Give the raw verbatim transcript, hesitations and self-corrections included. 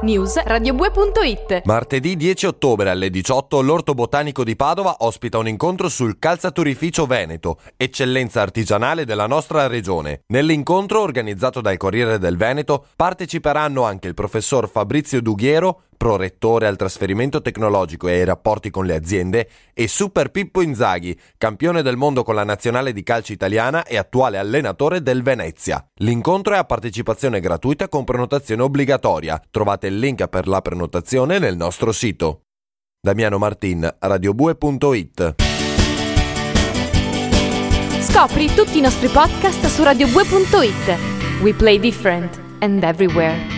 News radiobue punto it. Martedì dieci ottobre alle diciotto l'Orto Botanico di Padova ospita un incontro sul calzaturificio veneto, eccellenza artigianale della nostra regione. Nell'incontro, organizzato dal Corriere del Veneto, parteciperanno anche il professor Fabrizio Dughiero, prorettore al trasferimento tecnologico e ai rapporti con le aziende, e Super Pippo Inzaghi, campione del mondo con la nazionale di calcio italiana e attuale allenatore del Venezia. L'incontro è a partecipazione gratuita con prenotazione obbligatoria. Trovate il link per la prenotazione nel nostro sito. Damiano Martin, radiobue punto it. Scopri tutti i nostri podcast su radiobue punto it. We play different and everywhere.